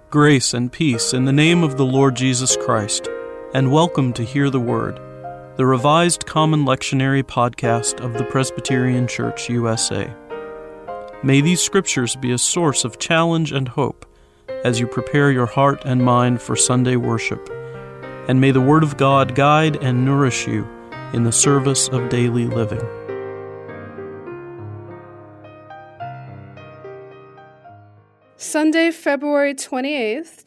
Grace and peace in the name of the Lord Jesus Christ, and welcome to Hear the Word, the Revised Common Lectionary podcast of the Presbyterian Church, USA. May these scriptures be a source of challenge and hope as you prepare your heart and mind for Sunday worship, and may the Word of God guide and nourish you in the service of daily living. Sunday, February 28th,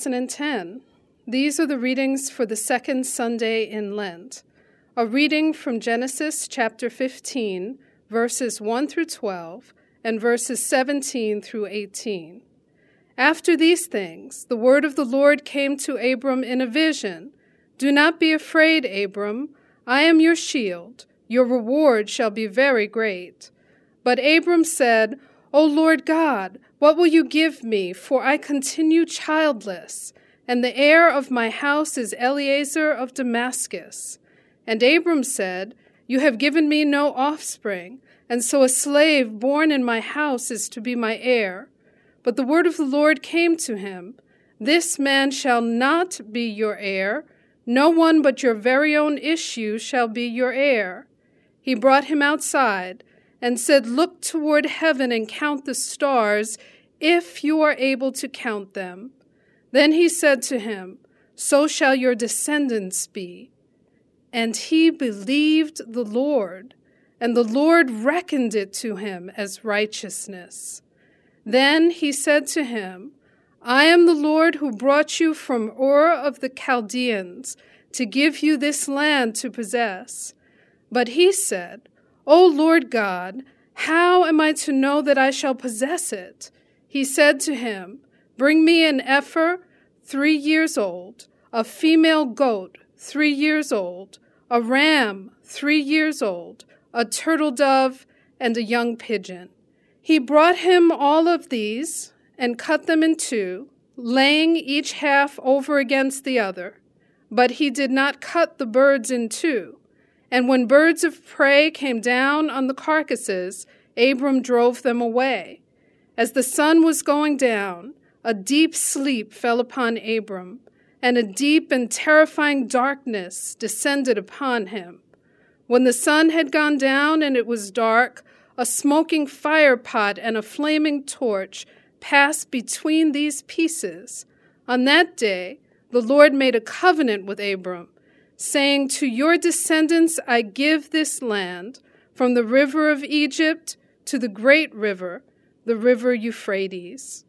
2010. These are the readings for the second Sunday in Lent. A reading from Genesis chapter 15, verses 1 through 12, and verses 17 through 18. After these things, the word of the Lord came to Abram in a vision. "Do not be afraid, Abram. I am your shield. Your reward shall be very great." But Abram said, "O Lord God, what will you give me? For I continue childless, and the heir of my house is Eliezer of Damascus." And Abram said, "You have given me no offspring, and so a slave born in my house is to be my heir." But the word of the Lord came to him, "This man shall not be your heir. No one but your very own issue shall be your heir." He brought him outside and said, "Look toward heaven and count the stars, if you are able to count them." Then he said to him, "So shall your descendants be." And he believed the Lord, and the Lord reckoned it to him as righteousness. Then he said to him, "I am the Lord who brought you from Ur of the Chaldeans to give you this land to possess." But he said, "O Lord God, how am I to know that I shall possess it?" He said to him, "Bring me an heifer 3 years old, a female goat 3 years old, a ram 3 years old, a turtle dove, and a young pigeon." He brought him all of these and cut them in two, laying each half over against the other. But he did not cut the birds in two. And when birds of prey came down on the carcasses, Abram drove them away. As the sun was going down, a deep sleep fell upon Abram, and a deep and terrifying darkness descended upon him. When the sun had gone down and it was dark, a smoking firepot and a flaming torch passed between these pieces. On that day, the Lord made a covenant with Abram, saying, "To your descendants I give this land, from the river of Egypt to the great river, the river Euphrates."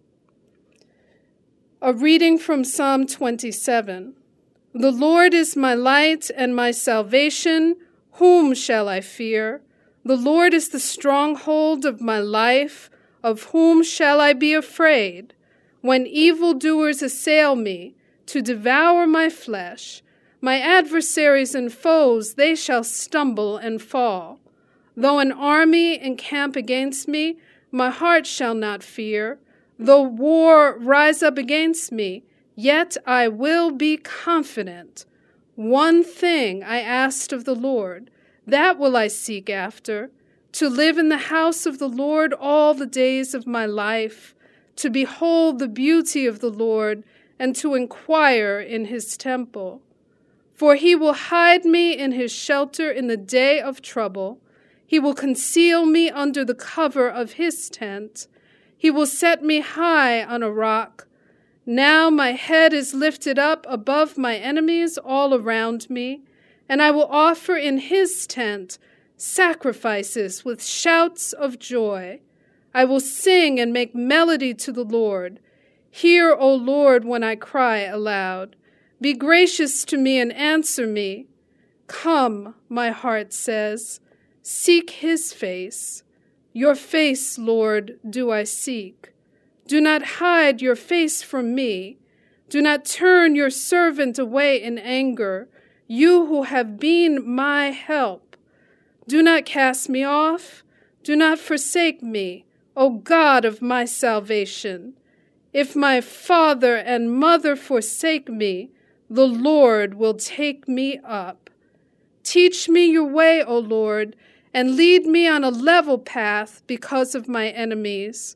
A reading from Psalm 27. "The Lord is my light and my salvation. Whom shall I fear? The Lord is the stronghold of my life. Of whom shall I be afraid? When evildoers assail me to devour my flesh, my adversaries and foes, they shall stumble and fall. Though an army encamp against me, my heart shall not fear. Though war rise up against me, yet I will be confident. One thing I asked of the Lord, that will I seek after, to live in the house of the Lord all the days of my life, to behold the beauty of the Lord, and to inquire in his temple. For he will hide me in his shelter in the day of trouble. He will conceal me under the cover of his tent. He will set me high on a rock. Now my head is lifted up above my enemies all around me, and I will offer in his tent sacrifices with shouts of joy. I will sing and make melody to the Lord. Hear, O Lord, when I cry aloud. Be gracious to me and answer me. Come, my heart says, seek his face. Your face, Lord, do I seek. Do not hide your face from me. Do not turn your servant away in anger, you who have been my help. Do not cast me off. Do not forsake me, O God of my salvation. If my father and mother forsake me, the Lord will take me up. Teach me your way, O Lord, and lead me on a level path because of my enemies.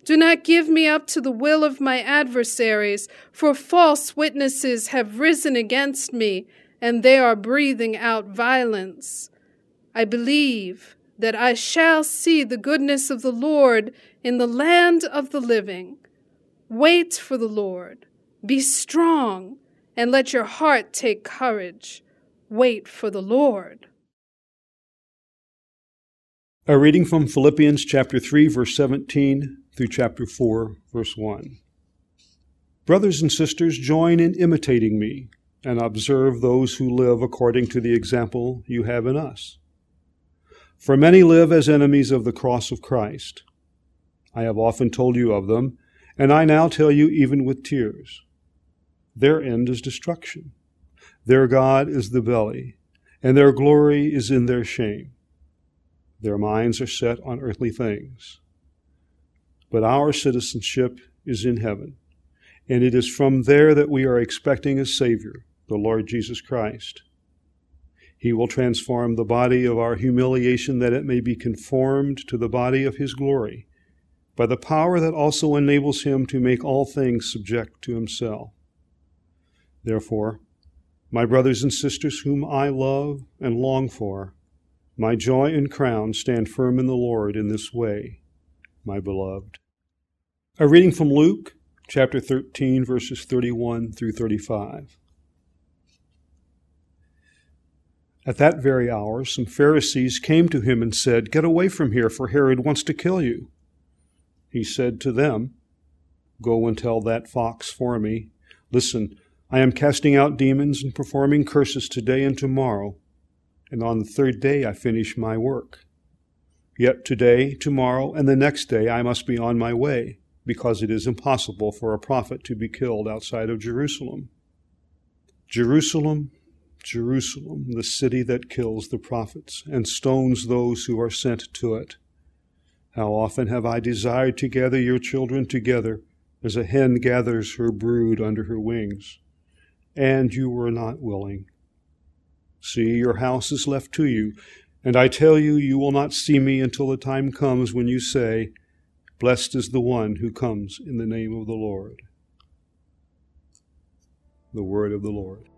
Do not give me up to the will of my adversaries, for false witnesses have risen against me, and they are breathing out violence. I believe that I shall see the goodness of the Lord in the land of the living. Wait for the Lord. Be strong, and let your heart take courage. Wait for the Lord. A reading from Philippians chapter 3, verse 17 through chapter 4, verse 1. Brothers and sisters, join in imitating me and observe those who live according to the example you have in us. For many live as enemies of the cross of Christ. I have often told you of them, and I now tell you even with tears. Their end is destruction. Their God is the belly, and their glory is in their shame. Their minds are set on earthly things. But our citizenship is in heaven, and it is from there that we are expecting a Savior, the Lord Jesus Christ. He will transform the body of our humiliation that it may be conformed to the body of His glory, by the power that also enables Him to make all things subject to Himself. Therefore, my brothers and sisters whom I love and long for, my joy and crown, stand firm in the Lord in this way, my beloved. A reading from Luke, chapter 13, verses 31 through 35. At that very hour, some Pharisees came to him and said, "Get away from here, for Herod wants to kill you." He said to them, "Go and tell that fox for me, 'Listen, I am casting out demons and performing curses today and tomorrow, and on the third day I finish my work. Yet today, tomorrow, and the next day I must be on my way, because it is impossible for a prophet to be killed outside of Jerusalem. Jerusalem, Jerusalem, the city that kills the prophets and stones those who are sent to it. How often have I desired to gather your children together, as a hen gathers her brood under her wings, and you were not willing. See, your house is left to you, and I tell you, you will not see me until the time comes when you say, Blessed is the one who comes in the name of the Lord." The word of the Lord.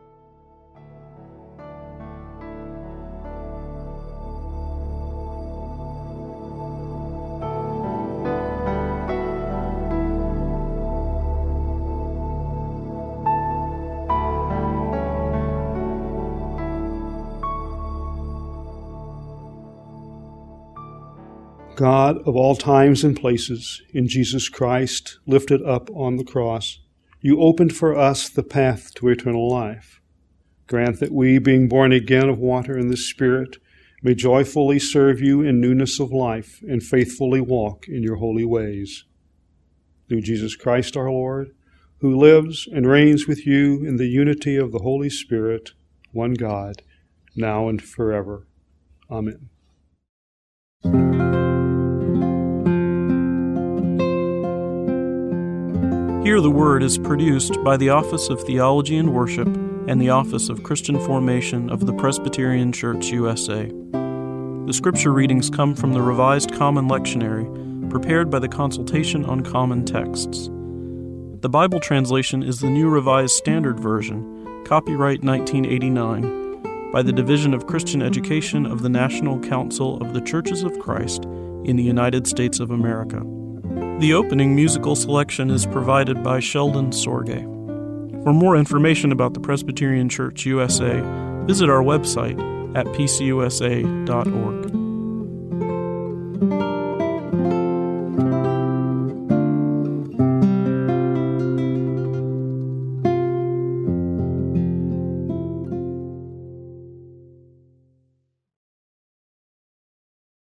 God of all times and places, in Jesus Christ, lifted up on the cross, you opened for us the path to eternal life. Grant that we, being born again of water and the Spirit, may joyfully serve you in newness of life and faithfully walk in your holy ways. Through Jesus Christ our Lord, who lives and reigns with you in the unity of the Holy Spirit, one God, now and forever. Amen. Hear the Word is produced by the Office of Theology and Worship and the Office of Christian Formation of the Presbyterian Church USA. The scripture readings come from the Revised Common Lectionary, prepared by the Consultation on Common Texts. The Bible translation is the New Revised Standard Version, copyright 1989, by the Division of Christian Education of the National Council of the Churches of Christ in the United States of America. The opening musical selection is provided by Sheldon Sorge. For more information about the Presbyterian Church USA, visit our website at pcusa.org.